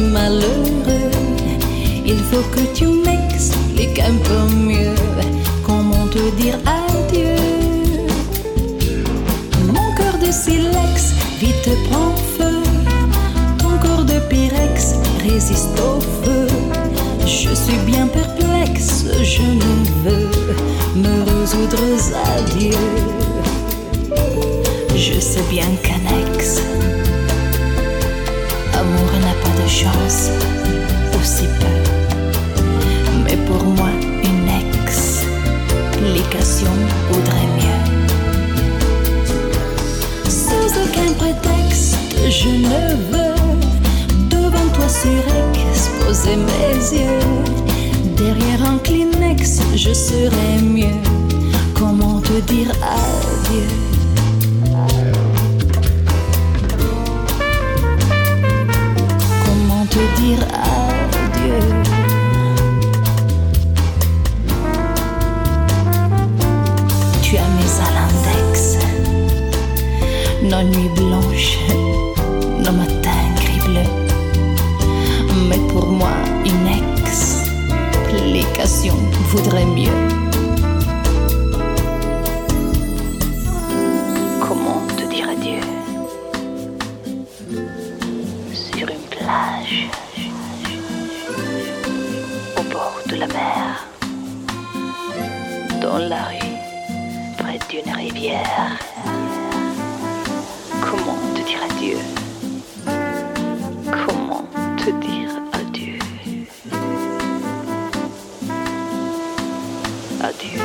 malheureux. Il faut que tu m'expliques un peu mieux comment te dire adieu. Mon cœur de silex vite prend feu, ton corps de pyrex résiste au feu. Je suis bien perplexe, je ne veux me résoudre à Dieu. Je sais bien qu'un ex amour n'a pas de chance, aussi peu. Mais pour moi, une explication vaudrait mieux. Sans aucun prétexte, je ne veux devant toi surexposer mes yeux. Derrière un Kleenex, je serai mieux. Comment te dire adieu? Comment te dire adieu? Tu as mes à l'index, nos nuits blanches, nos matins gris bleus. Mais pour moi, une explication vaudrait mieux. Comment te dire adieu? Sur une plage, au bord de la mer, dans la rue, près d'une rivière. Comment te dire adieu? Comment te dire adieu? Adieu.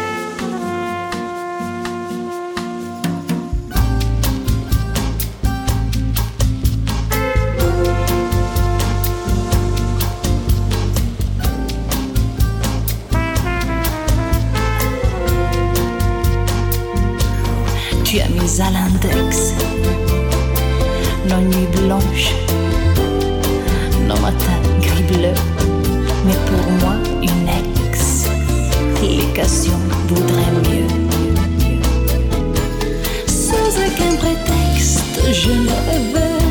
Tu as mis à l'index nos nuits blanches, nos matins gris bleus. Mais pour moi, une explication vaudrait mieux. Sans aucun prétexte, je ne veux